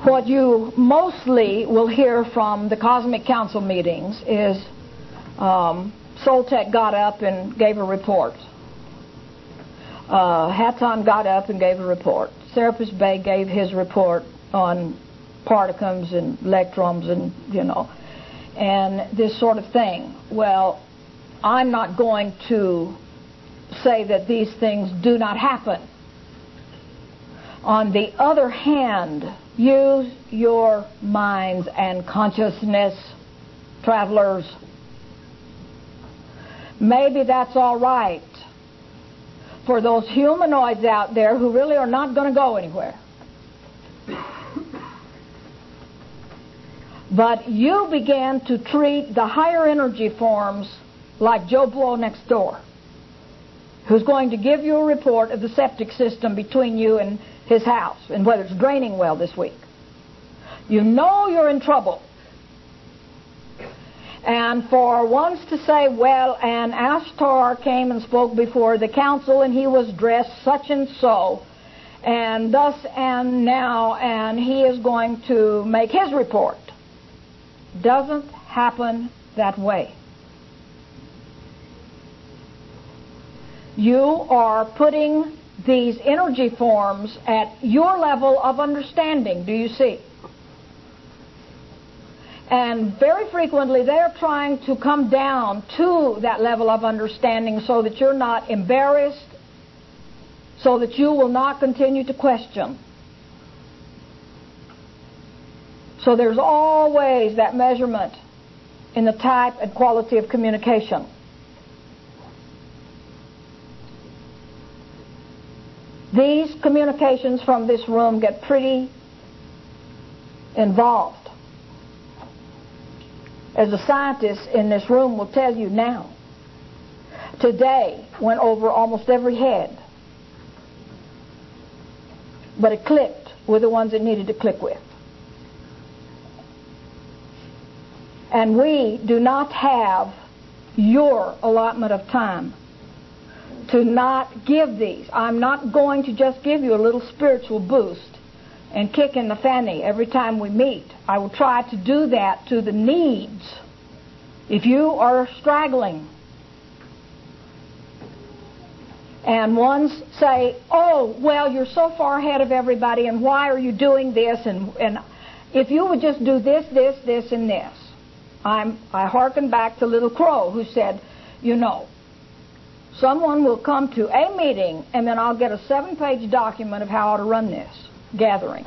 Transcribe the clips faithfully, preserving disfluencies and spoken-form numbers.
what you mostly will hear from the Cosmic Council meetings is um, Soltec got up and gave a report. Uh, Haton got up and gave a report. Serapis Bey gave his report on particles and electrons and, you know, and this sort of thing. Well, I'm not going to say that these things do not happen. On the other hand, use your minds and consciousness, travelers. Maybe that's all right for those humanoids out there who really are not going to go anywhere. But you began to treat the higher energy forms like Joe Blow next door, who's going to give you a report of the septic system between you and his house, and whether it's draining well this week. You know you're in trouble. And for once to say, well, and Ashtar came and spoke before the council, and he was dressed such and so, and thus and now, and he is going to make his report. Doesn't happen that way. You are putting these energy forms at your level of understanding, do you see? And very frequently they're trying to come down to that level of understanding so that you're not embarrassed, so that you will not continue to question. So there's always that measurement in the type and quality of communication. These communications from this room get pretty involved. As the scientists in this room will tell you now, today went over almost every head, but it clicked with the ones it needed to click with. And we do not have your allotment of time to not give these. I'm not going to just give you a little spiritual boost and kick in the fanny every time we meet. I will try to do that to the needs. If you are straggling and ones say, oh, well, you're so far ahead of everybody, and why are you doing this? And, and if you would just do this, this, this, and this. I'm, I hearken back to Little Crow, who said, you know, someone will come to a meeting and then I'll get a seven-page document of how I ought to run this gathering.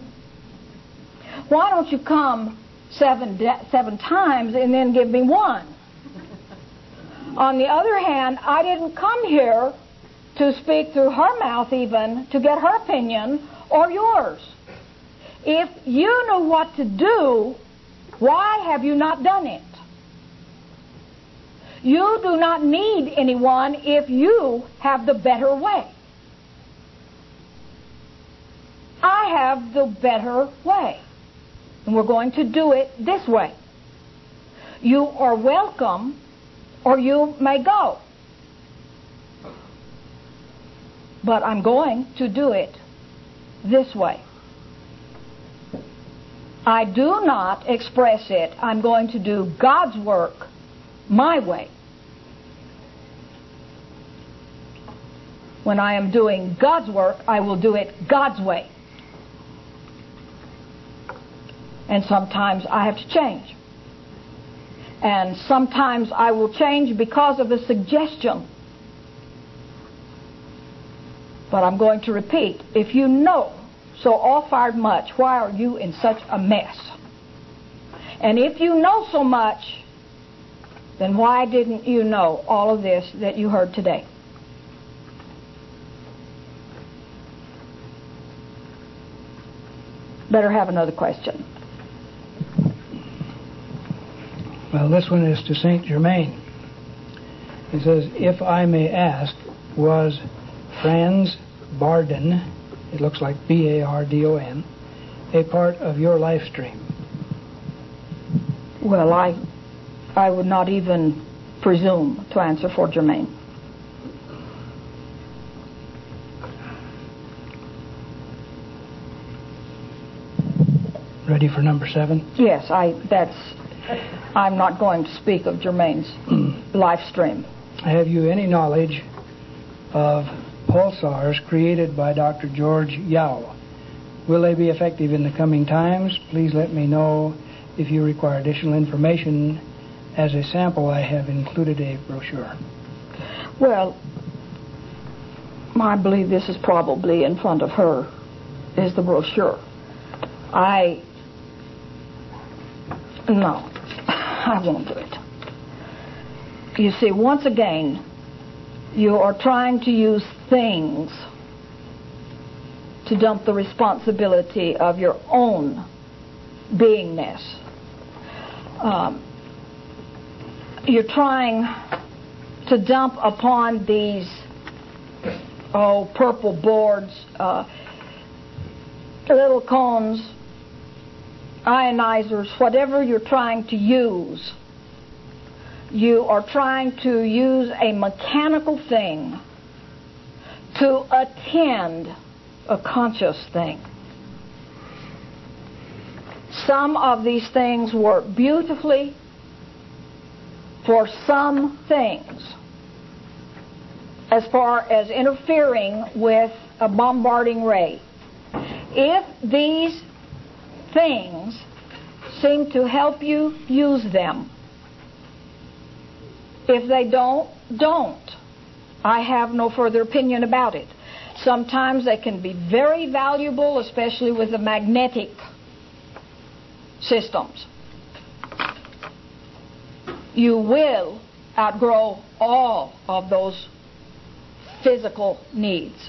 Why don't you come seven, de- seven times and then give me one? On the other hand, I didn't come here to speak through her mouth even to get her opinion or yours. If you knew what to do, why have you not done it? You do not need anyone if you have the better way. I have the better way, and we're going to do it this way. You are welcome, or you may go. But I'm going to do it this way. I do not express it. I'm going to do God's work my way. When I am doing God's work, I will do it God's way. And sometimes I have to change. And sometimes I will change because of a suggestion. But I'm going to repeat, if you know so all-fired much, why are you in such a mess? And if you know so much, then why didn't you know all of this that you heard today? Better have another question. Well, this one is to Saint Germain. It says, if I may ask, was Franz Bardon, it looks like B A R D O N, a part of your life stream? Well, I, I would not even presume to answer for Germain. Ready for number seven? Yes, I. That's. I'm not going to speak of Germain's live stream. Have you any knowledge of pulsars created by Doctor George Yao? Will they be effective in the coming times? Please let me know if you require additional information. As a sample, I have included a brochure. Well, I believe this is probably in front of her, is the brochure. I, no, I won't do it. You see, once again, you are trying to use things to dump the responsibility of your own beingness. Um, you're trying to dump upon these, oh, purple boards, uh, little cones, ionizers, whatever you're trying to use. You are trying to use a mechanical thing to attend a conscious thing. Some of these things work beautifully for some things, as far as interfering with a bombarding ray. If these things seem to help you, use them. If they don't, don't. I have no further opinion about it. Sometimes they can be very valuable, especially with the magnetic systems. You will outgrow all of those physical needs.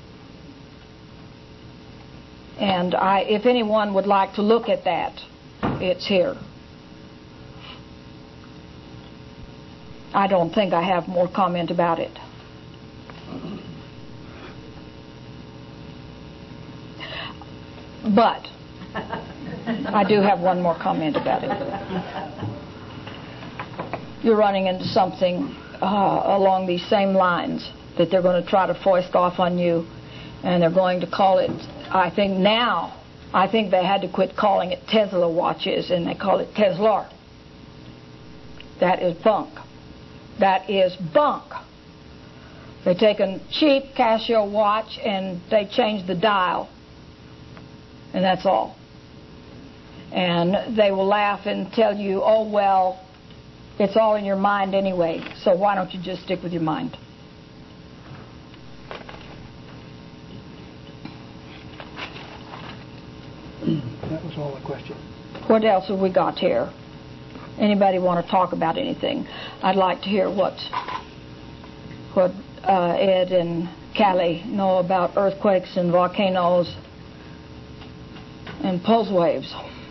And I, if anyone would like to look at that, it's here. I don't think I have more comment about it. But I do have one more comment about it. You're running into something uh, along these same lines that they're going to try to foist off on you, and they're going to call it, I think now, I think they had to quit calling it Tesla watches, and they call it Tesla. That is bunk. That is bunk. They take a cheap Casio watch and they change the dial, and that's all. And they will laugh and tell you, oh, well, it's all in your mind anyway, so why don't you just stick with your mind? That was all the question. What else have we got here? Anybody want to talk about anything? I'd like to hear what what uh, Ed and Callie know about earthquakes and volcanoes and pulse waves.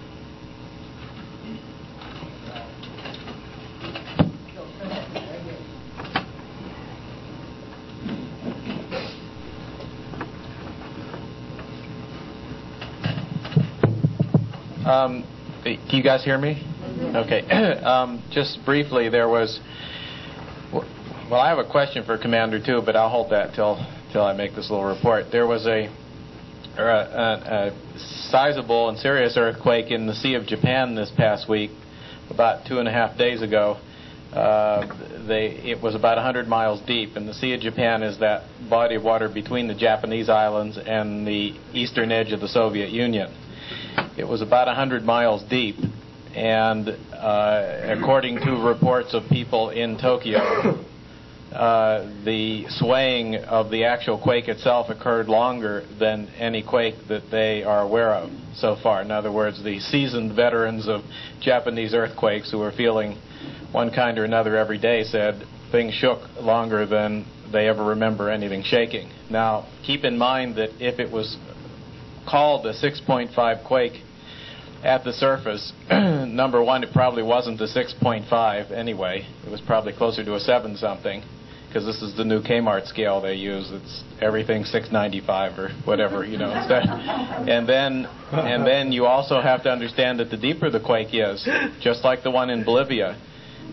Um, can you guys hear me? Okay. um, just briefly, there was... Well, I have a question for Commander, too, but I'll hold that till till I make this little report. There was a, a, a, a sizable and serious earthquake in the Sea of Japan this past week, about two and a half days ago. Uh, they, it was about one hundred miles deep, and the Sea of Japan is that body of water between the Japanese islands and the eastern edge of the Soviet Union. It was about one hundred miles deep, and uh, according to reports of people in Tokyo, uh, the swaying of the actual quake itself occurred longer than any quake that they are aware of so far. In other words, the seasoned veterans of Japanese earthquakes who were feeling one kind or another every day said things shook longer than they ever remember anything shaking. Now, keep in mind that if it was called a six point five quake at the surface, number one, it probably wasn't a six point five anyway. It was probably closer to a seven something, because this is the new Kmart scale they use. It's everything six ninety-five or whatever, you know. and then and then you also have to understand that the deeper the quake is, just like the one in Bolivia,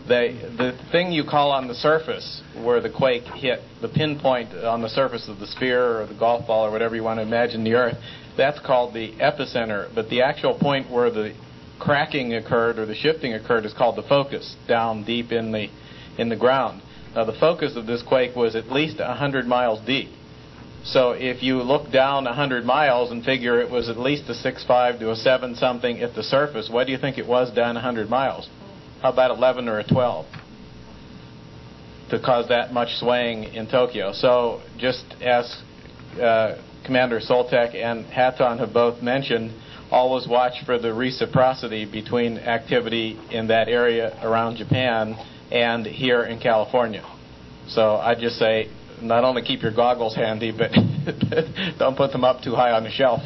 They, the thing you call on the surface where the quake hit, the pinpoint on the surface of the sphere or the golf ball or whatever you want to imagine the Earth, that's called the epicenter. But the actual point where the cracking occurred or the shifting occurred is called the focus, down deep in the in the ground. Now, the focus of this quake was at least one hundred miles deep. So if you look down one hundred miles and figure it was at least a six five to a seven something at the surface, what do you think it was down one hundred miles? How about eleven or a twelve to cause that much swaying in Tokyo? So just as uh, Commander Soltek and Hatton have both mentioned, always watch for the reciprocity between activity in that area around Japan and here in California. So I just say, not only keep your goggles handy, but don't put them up too high on the shelf.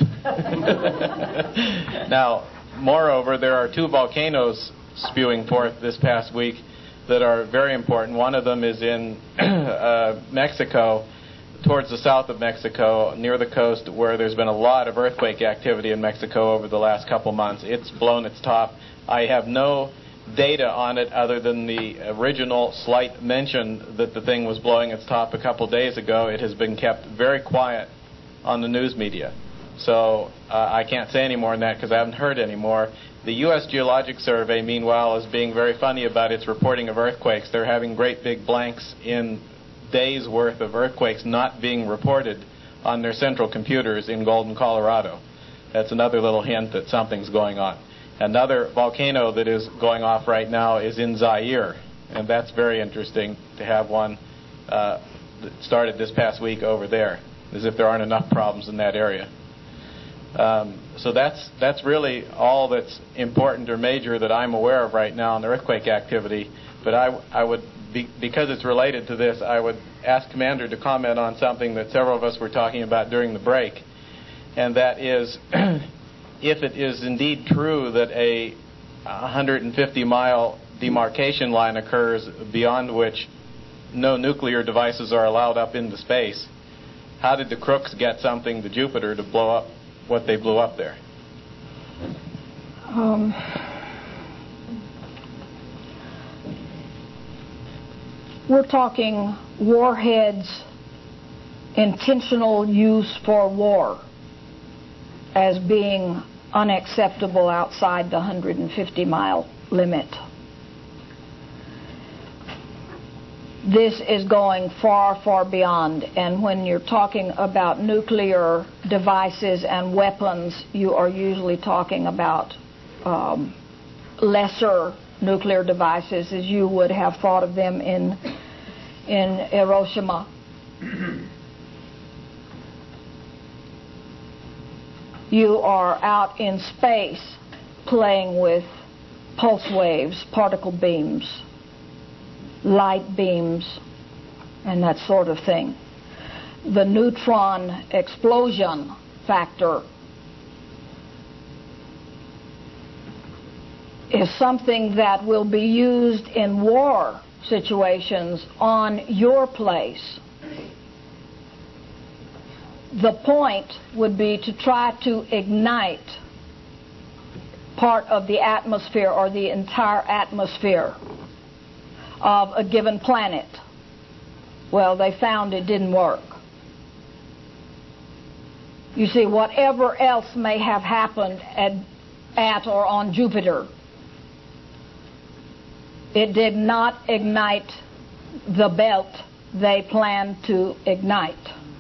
Now, moreover, there are two volcanoes spewing forth this past week that are very important. One of them is in uh, Mexico, towards the south of Mexico, near the coast, where there's been a lot of earthquake activity in Mexico over the last couple months. It's blown its top. I have no data on it other than the original slight mention that the thing was blowing its top a couple days ago. It has been kept very quiet on the news media. So uh, I can't say any more than that because I haven't heard any more. The U S Geologic Survey, meanwhile, is being very funny about its reporting of earthquakes. They're having great big blanks in days' worth of earthquakes not being reported on their central computers in Golden, Colorado. That's another little hint that something's going on. Another volcano that is going off right now is in Zaire, and that's very interesting to have one uh, that started this past week over there, as if there aren't enough problems in that area. Um, so that's that's really all that's important or major that I'm aware of right now in the earthquake activity. But I, I would, be, because it's related to this, I would ask Commander to comment on something that several of us were talking about during the break, and that is, if it is indeed true that a one hundred fifty mile demarcation line occurs beyond which no nuclear devices are allowed up into space, how did the crooks get something to Jupiter to blow up what they blew up there? Um, we're talking warheads, intentional use for war, as being unacceptable outside the one hundred fifty mile limit. This is going far, far beyond, and when you're talking about nuclear devices and weapons, you are usually talking about um, lesser nuclear devices, as you would have thought of them in in Hiroshima. You are out in space playing with pulse waves, particle beams, light beams, and that sort of thing. The neutron explosion factor is something that will be used in war situations on your place. The point would be to try to ignite part of the atmosphere or the entire atmosphere of a given planet. Well, they found it didn't work. You see, whatever else may have happened at, at or on Jupiter, it did not ignite the belt they planned to ignite.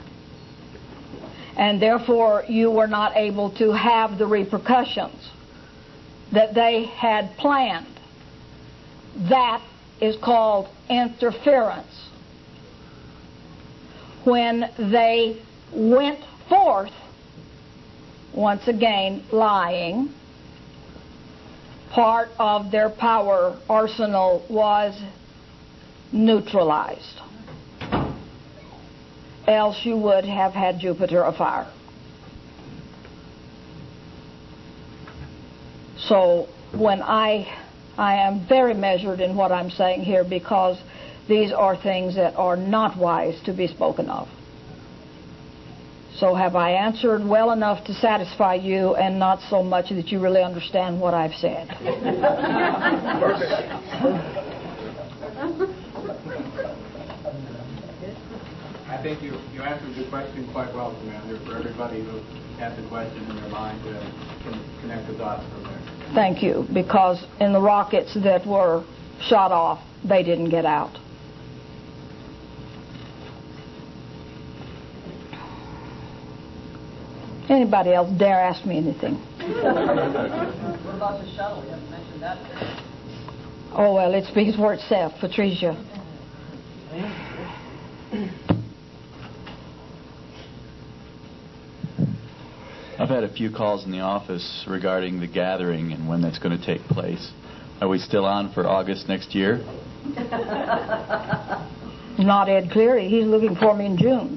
And therefore, you were not able to have the repercussions that they had planned. That is called interference. When they went forth, once again lying, part of their power arsenal was neutralized. Else you would have had Jupiter afire. So when I I am very measured in what I'm saying here, because these are things that are not wise to be spoken of. So have I answered well enough to satisfy you, and not so much that you really understand what I've said? think you, you answered the question quite well, Commander, for everybody who had the question in their mind to can connect the dots from there. Thank you, because in the rockets that were shot off, they didn't get out. Anybody else dare ask me anything? What about the shuttle? You haven't mentioned that yet. Oh, well, it speaks for itself, Patricia. I've had a few calls in the office regarding the gathering and when that's going to take place. Are we still on for August next year? Not Ed Cleary. He's looking for me in June.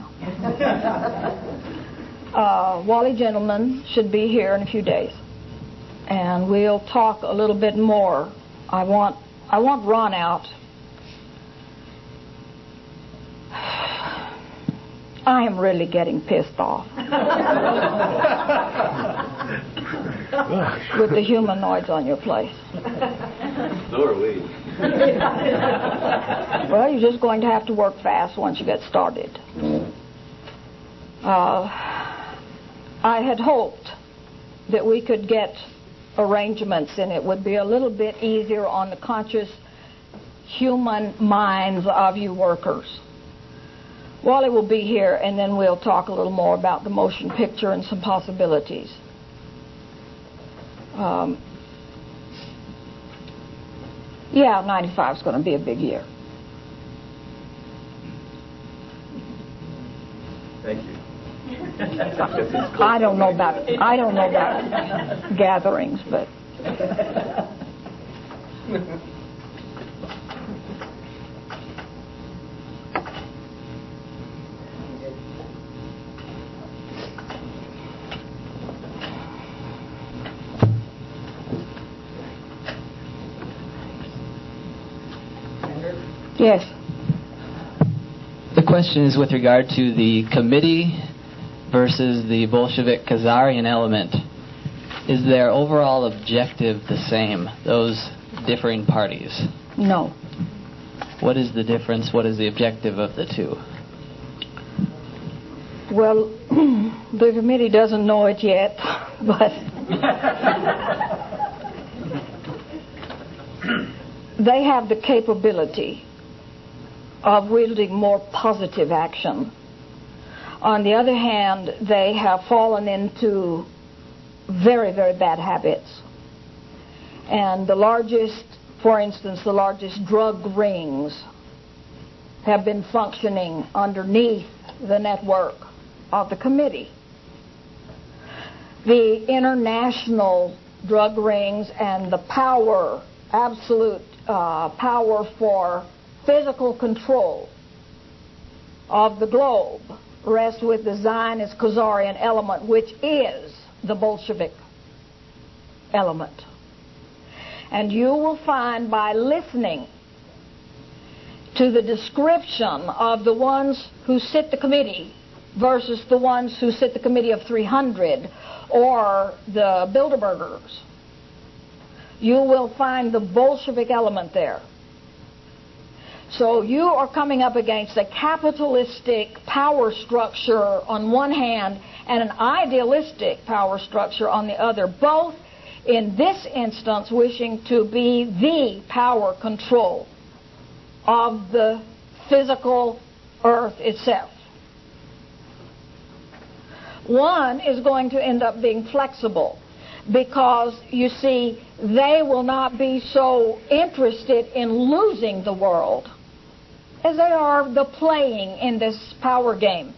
Uh, Wally Gentleman should be here in a few days, and we'll talk a little bit more. I want I want Ron out. I am really getting pissed off with the humanoids on your place. So are we. Well, you're just going to have to work fast once you get started. Uh, I had hoped that we could get arrangements and it would be a little bit easier on the conscious human minds of you workers. Wally will be here, and then we'll talk a little more about the motion picture and some possibilities. Um, yeah, ninety-five is going to be a big year. Thank you. I don't know about I don't know about gatherings, but yes. The question is with regard to the committee versus the Bolshevik Khazarian element. Is their overall objective the same, those differing parties? No. What is the difference? What is the objective of the two? Well, the committee doesn't know it yet, but they have the capability of wielding more positive action. On the other hand, they have fallen into very, very bad habits. And the largest, for instance, the largest drug rings have been functioning underneath the network of the committee. The international drug rings and the power, absolute uh, power for physical control of the globe rests with the Zionist Khazarian element, which is the Bolshevik element. And you will find by listening to the description of the ones who sit the committee versus the ones who sit the committee of three hundred or the Bilderbergers, you will find the Bolshevik element there. So you are coming up against a capitalistic power structure on one hand and an idealistic power structure on the other, both in this instance wishing to be the power control of the physical earth itself. One is going to end up being flexible because, you see, they will not be so interested in losing the world as they are the playing in this power game.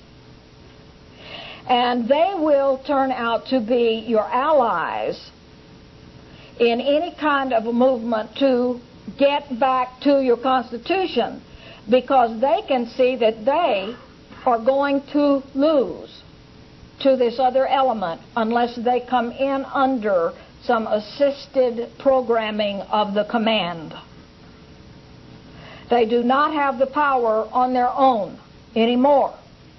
And they will turn out to be your allies in any kind of a movement to get back to your Constitution, because they can see that they are going to lose to this other element unless they come in under some assisted programming of the command. They do not have the power on their own anymore.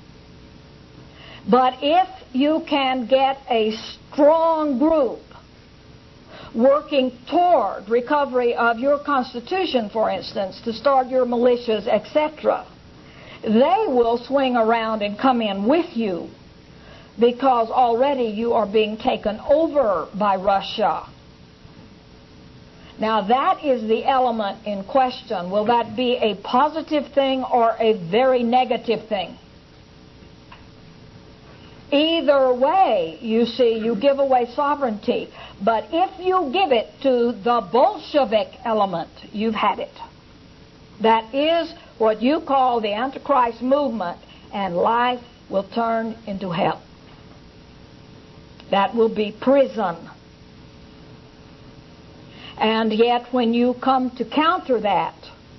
But if you can get a strong group working toward recovery of your Constitution, for instance, to start your militias, et cetera, they will swing around and come in with you because already you are being taken over by Russia. Now that is the element in question. Will that be a positive thing or a very negative thing? Either way, you see, you give away sovereignty. But if you give it to the Bolshevik element, you've had it. That is what you call the Antichrist movement, and life will turn into hell. That will be prison. And yet when you come to counter that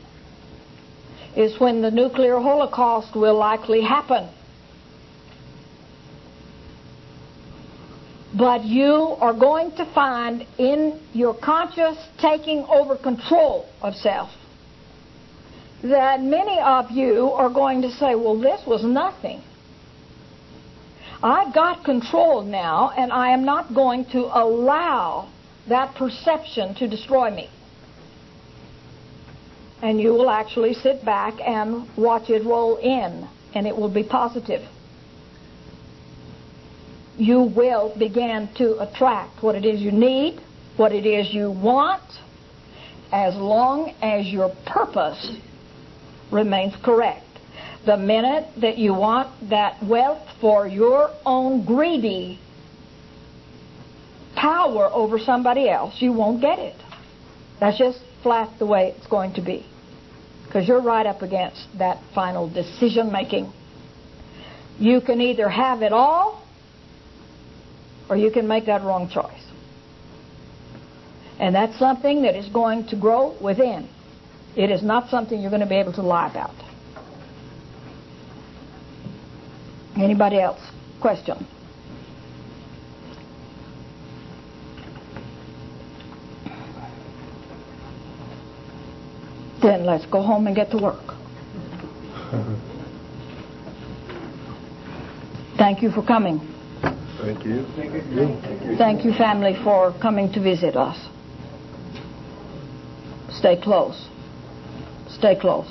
is when the nuclear holocaust will likely happen. But you are going to find in your conscious taking over control of self that many of you are going to say, well, this was nothing. I've got control now, and I am not going to allow that perception to destroy me. And you will actually sit back and watch it roll in, and it will be positive. You will begin to attract what it is you need, what it is you want, as long as your purpose remains correct. The minute that you want that wealth for your own greedy power over somebody else, you won't get it. That's just flat the way it's going to be. Because you're right up against that final decision making. You can either have it all, or you can make that wrong choice. And that's something that is going to grow within. It is not something you're going to be able to lie about. Anybody else? Question? Then let's go home and get to work. Thank you for coming. Thank you. Thank you, family, for coming to visit us. Stay close. Stay close.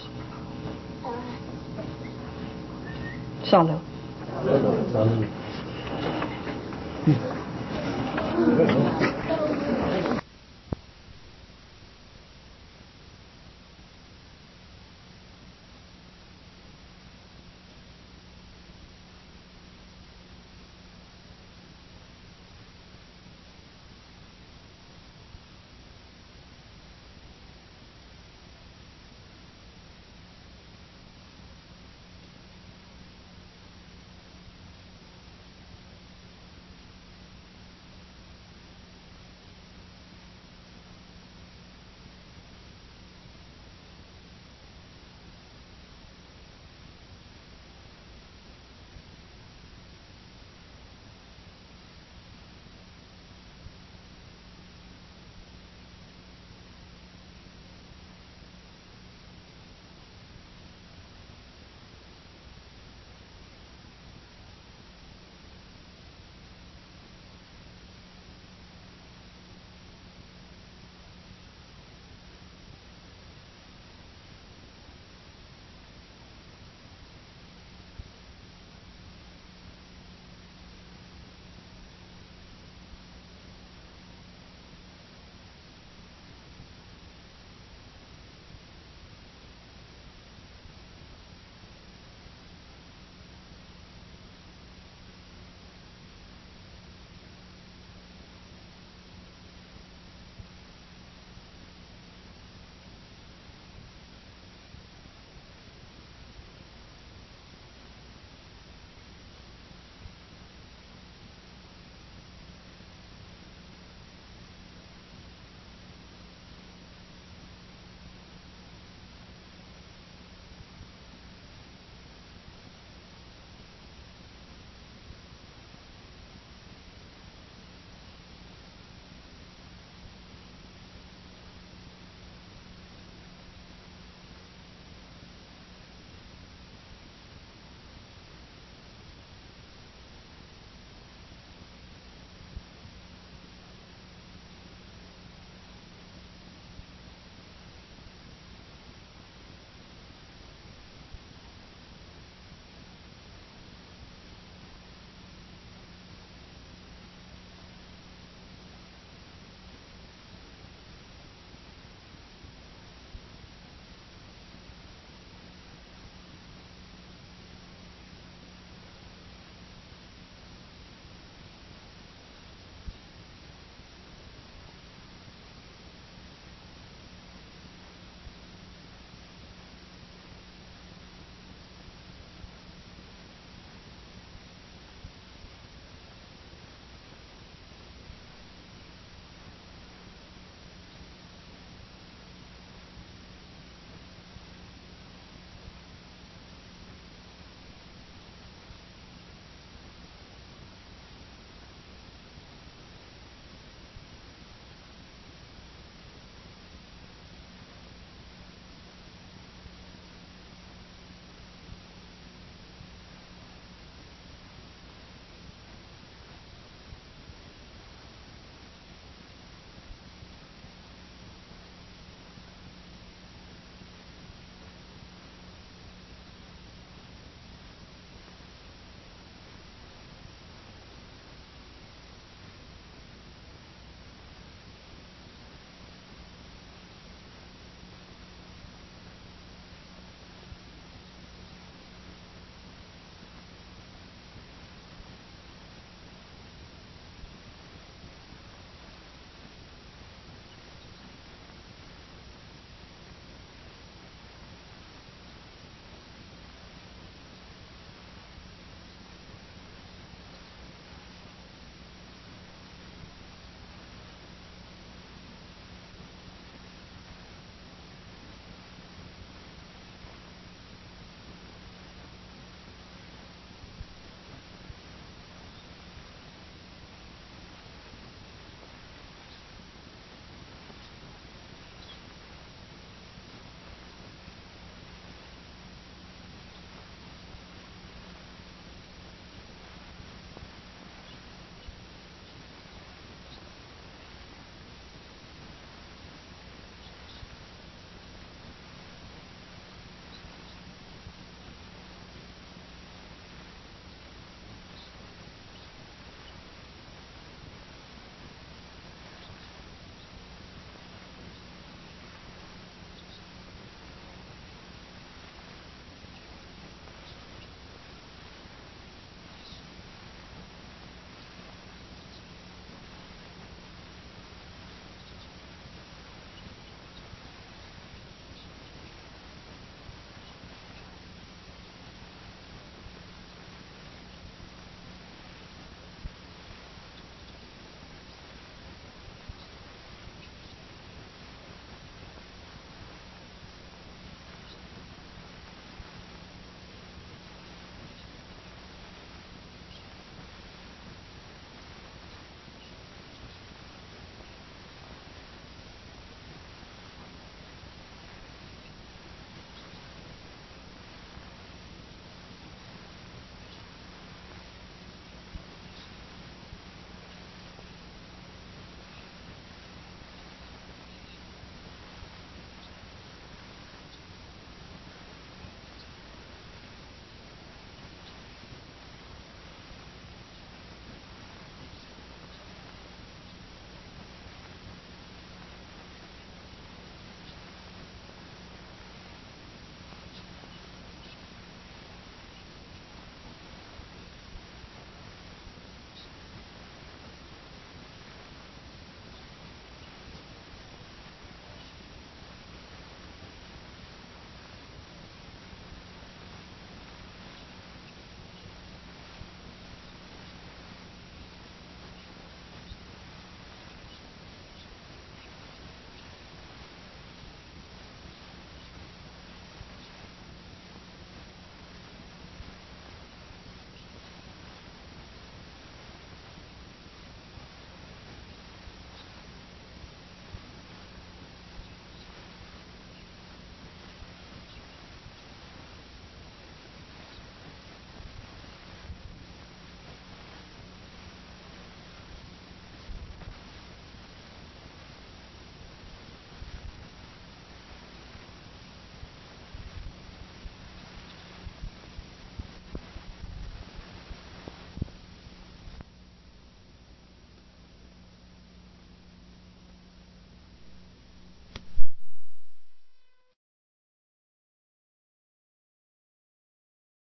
Salut. Salut.